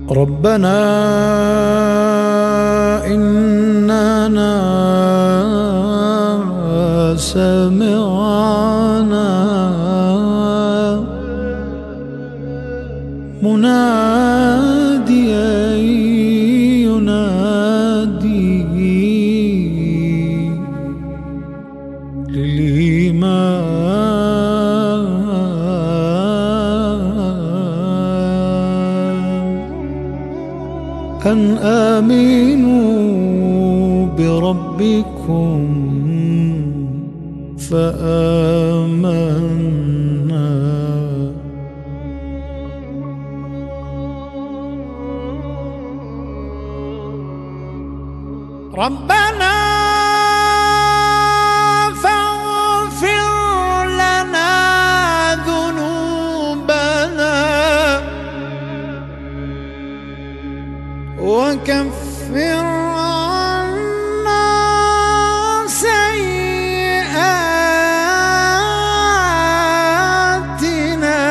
ربنا إننا سمعنا مناديا ينادي للإيمان أن آمنوا بربكم فآمنا. ربنا فاغفر لنا ذنوبنا وكفر عنا سيئاتنا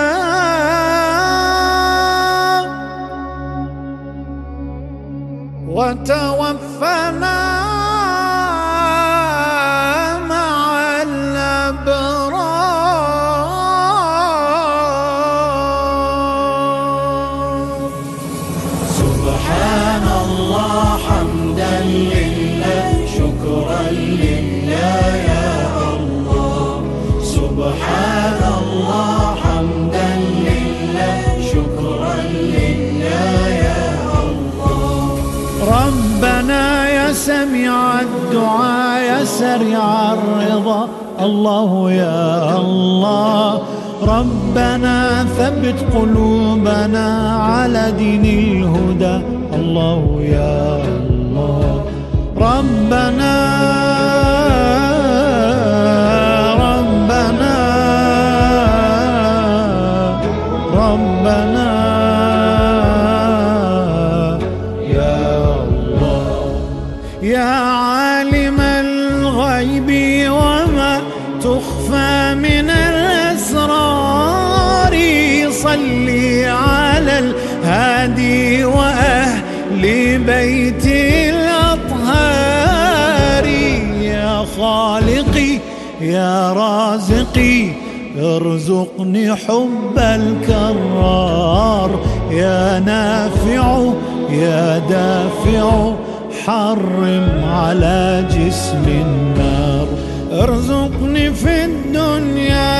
وتوفنا مع الأبرار. سبحان الله حمدا لله شكرا لله يا الله. سبحان الله حمدا لله شكرا لله يا الله. ربنا يا سميع الدعاء يا سريع الرضا الله يا الله. ربنا ثبت قلوبنا على دين الهدى الله يا الله. ربنا ربنا ربنا يا عالم الغيب وما تخفى من الأسرار صل على الهادي وأهل بيت الأطهار. يا خالقي يا رازقي ارزقني حب الكرار. يا نافع يا دافع حرم على جسم النار. ارزقني في الدنيا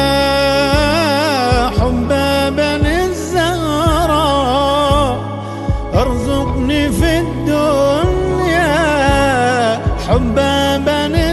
حب بني الزهراء. ارزقني في الدنيا حب بني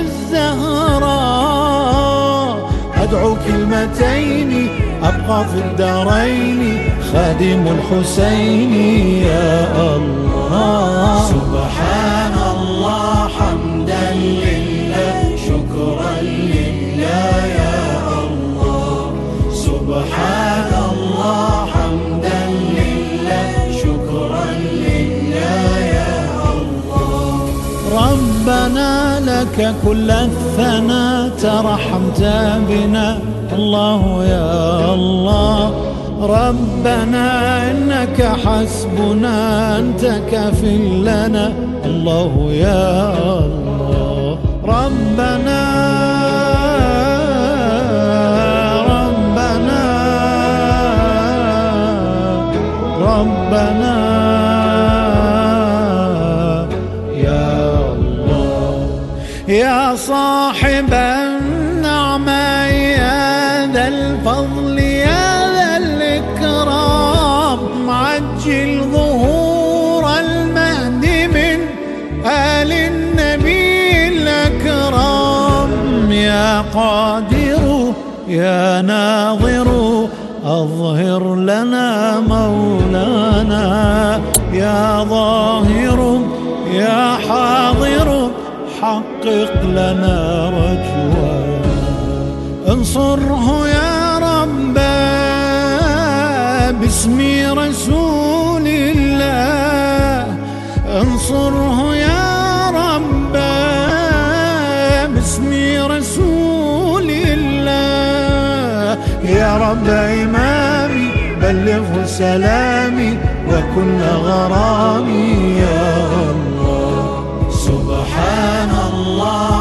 الزهراء. أدعو كلمتين أبقى في الدارين خادم الحسين يا الله. سبحان الله حمدا لله شكرا لله يا الله. سبحان الله حمدا لله شكرا لله يا الله. ربنا لك كل الثناء ترحمت بنا الله يا الله. ربنا إنك حسبنا أنت كافٍ لنا الله يا الله. ربنا ربنا ربنا يا الله. يا صاحب النعمة يا ذا الفضل يا عجل ظهور المهدي من آل النبي الأكرم. يا قادر يا ناظر أظهر لنا مولانا. يا ظاهر يا حاضر حقق لنا رجوانا. انصره يا رب باسم رسول الله. انصره يا رب باسم رسول الله. يا رب إمامي بلغه سلامي وكل غرامي يا الله. سبحان الله